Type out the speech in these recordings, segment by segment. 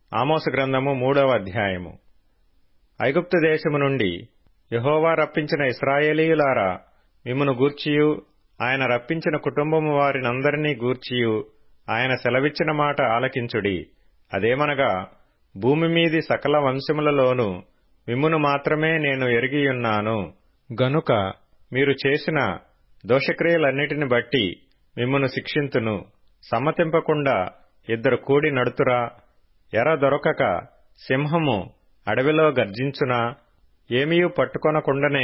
ఆమోసు గ్రంథము 3వ అధ్యాయము. ఐగుప్తు దేశము నుండి యెహోవా రప్పించిన ఇశ్రాయేలీయులారా, మిమ్మును గూర్చియు ఆయన రప్పించిన కుటుంబము వారినందరినీ గూర్చియు ఆయన సెలవిచ్చిన మాట ఆలకించుడి. అదేమనగా, భూమి మీది సకల వంశములలోనూ మిమ్మును మాత్రమే నేను ఎరిగియున్నాను. గనుక మీరు చేసిన దోషక్రియలన్నిటిని బట్టి మిమ్మును శిక్షింతును. సమ్మతింపకుండా ఇద్దరు కూడి నడుతురా? ఎర దొరకక సింహము అడవిలో గర్జించునా? ఏమీయూ పట్టుకొనకుండనే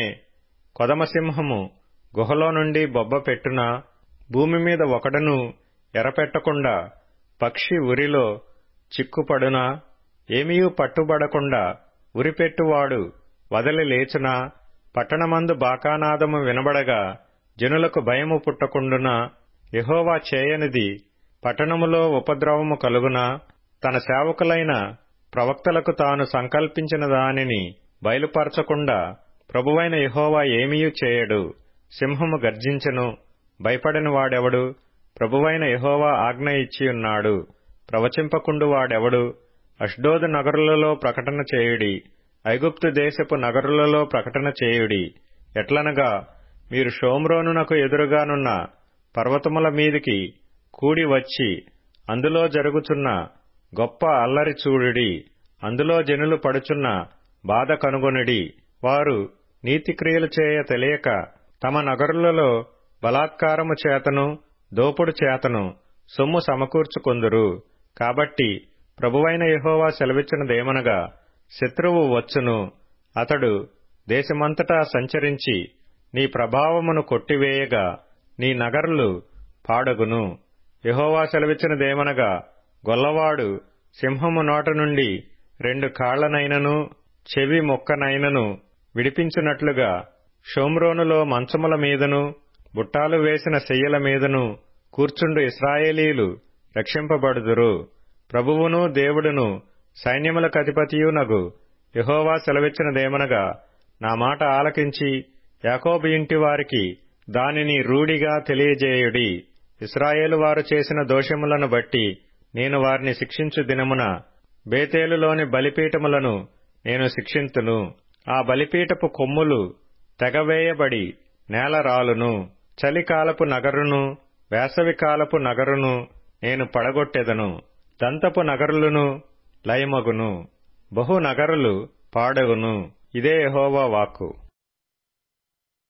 కొదమసింహము గుహలో నుండి బొబ్బ పెట్టునా? భూమి మీద ఒకడును ఎరపెట్టకుండా పక్షి ఉరిలో చిక్కుపడునా? ఏమీయూ పట్టుబడకుండా ఉరిపెట్టువాడు వదలి లేచునా? పట్టణమందు బాకానాదము వినబడగా జనులకు భయము పుట్టకుండునా? యెహోవా చేయనిది పట్టణములో ఉపద్రవము కలుగునా? తన సేవకులైన ప్రవక్తలకు తాను సంకల్పించిన దానిని బయలుపరచకుండా ప్రభువైన యెహోవా ఏమీయూ చేయడు. సింహము గర్జించెను, భయపడని వాడెవడు? ప్రభువైన యెహోవా ఆజ్ఞ ఇచ్చియున్నాడు, ప్రవచింపకుండు వాడెవడు? అష్డోదు నగరులలో ప్రకటన చేయుడి, ఐగుప్తు దేశపు నగరులలో ప్రకటన చేయుడి. ఎట్లనగా, మీరు షోమ్రోనునకు ఎదురుగానున్న పర్వతముల మీదికి కూడి వచ్చి అందులో జరుగుచున్న గొప్ప అల్లరి చూడుడి. అందులో జనులు పడుచున్న బాధ కనుగొనుడి. వారు నీతిక్రియలు చేయ తెలియక తమ నగరులలో బలాత్కారము చేతను దోపుడు చేతను సొమ్ము సమకూర్చుకొందురు. కాబట్టి ప్రభువైన యెహోవా సెలవిచ్చినదేమనగా, శత్రువు వచ్చును, అతడు దేశమంతటా సంచరించి నీ ప్రభావమును కొట్టివేయగా నీ నగరులు పాడగును. యెహోవా సెలవిచ్చినదేమనగా, గొల్లవాడు సింహము నోట నుండి 2 కాళ్లనైనను చెవి మొక్కనైనను విడిపించునట్లుగా షోమ్రోనులో మంచముల మీదను బుట్టాలు వేసిన శయ్యల మీదను కూర్చుండు ఇశ్రాయేలీయులు రక్షింపబడుదురు. ప్రభువును దేవుడును సైన్యములకధిపతియునగు యెహోవా సెలవిచ్చినదేమనగా, నా మాట ఆలకించి యాకోబు ఇంటి వారికి దానిని రూఢిగా తెలియజేయుడి. ఇశ్రాయేలు వారు చేసిన దోషములను బట్టి నేను వారిని శిక్షించు దినమున బేతేలులోని బలిపీఠములను నేను శిక్షింతును. ఆ బలిపీఠపు కొమ్ములు తెగవేయబడి నేల రాలును. చలికాలపు నగరును వేసవికాలపు నగరును నేను పడగొట్టెదను. దంతపు నగరులను లయమగును, బహు నగరులు పాడగును. ఇదే యెహోవా వాక్కు.